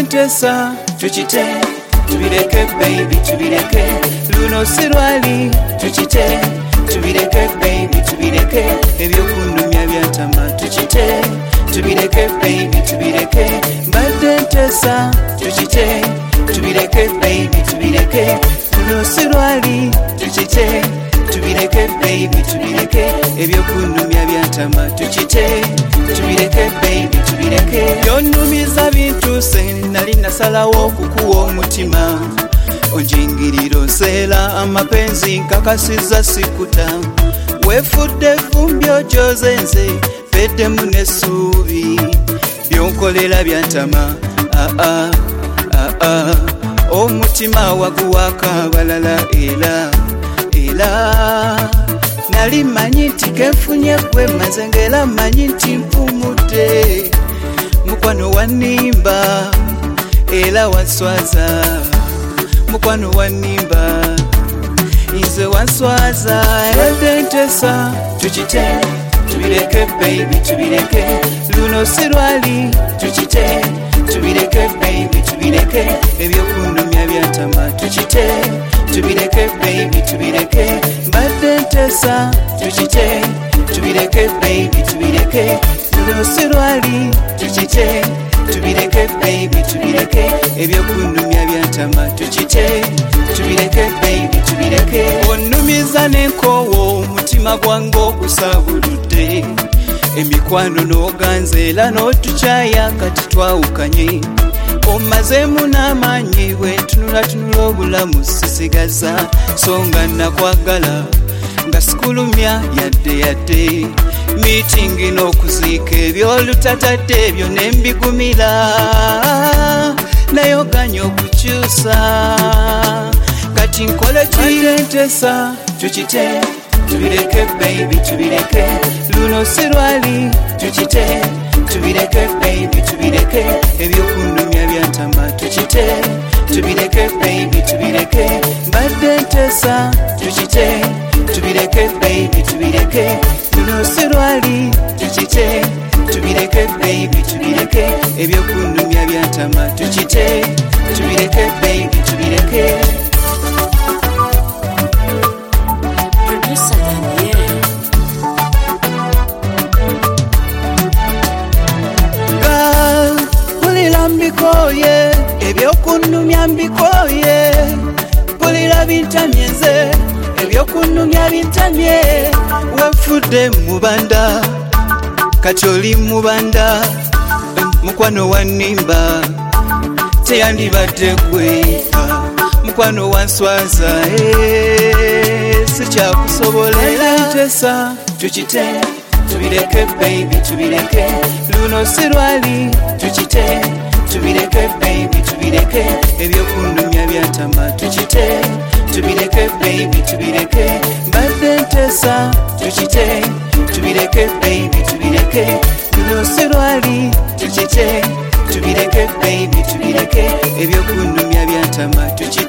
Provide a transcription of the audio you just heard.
ntesa tukite tubireke baby tubireke luno sirwali tukite tubireke baby tubireke ebyokunumya byatama tukite tubireke baby tubireke mbadde ntesa tukite tubireke baby tubireke luno sirwali tukite tubireke baby tubireke ebyokunumya byatama tukite tubireke baby tubireke yonumiza bintu se nali nasalawo okukuwa omutima onjingiriro nsela amapenzi nkakasiza sikuta wefudde vumbi ojoze nze feddemu n'essuubi byonkolera byantama omutima waguwaka balala era nali manyi nti kenfunye gwe maze ngera manyi nti mpumudde mukwano wanimba era wanswaza mukwano wanimba nze wanswaza ebadde ntesa tukite tubireke baby tubireke luno sirwali tukite tubireke baby tubireke ebyokunumya byatama tukite tubireke baby tubireke mbadde ntesa tukite tubireke baby tubireke luno sirwali tukite tubireke baby tubireke ebyokunumya byatama tukite tubireke baby tubireke onumiza n'enkowo omutima gwange ogusabuludde emikwano n'oganzeera n'otukyaya kati twawukanye omazeemu n'amaanyi bwentunulatunula obulamu sisigaza so nga nakwagala nga sikulumya yadde miitingi n'okuziika ebyolutatadde ebyo nembigumira naye oganya okukyusa kati nkole kiyentesa tukite tubireke baby tubireke luno sirwali tukite tubireke baby tubireke ebyokunumya byantama tukite tubireke baby tubireke mbadde ntesa tukite tubireke baby tubireke luno sirwali tukite tubireke baby tubireke ebyokunumya byantama tukite tubireke baby tubireke mbikoye ebyokunumya mbikoye mpulira bintamye nze ebyokunumya bintamye wefudde mubanda kati oli mubanda mukwano wanimba teyandibadde gwe mukwano wanswaza sikyakusobolera ntesa tukite tubireke baby tubireke luno sirwali tukite tubireke baby tubireke ebyokunumya byatama tukite tubireke baby tubireke mbadde ntesa tukite tubireke baby tubireke luno sirwali tukite tubireke baby tubireke ebyokunumya byatama tukite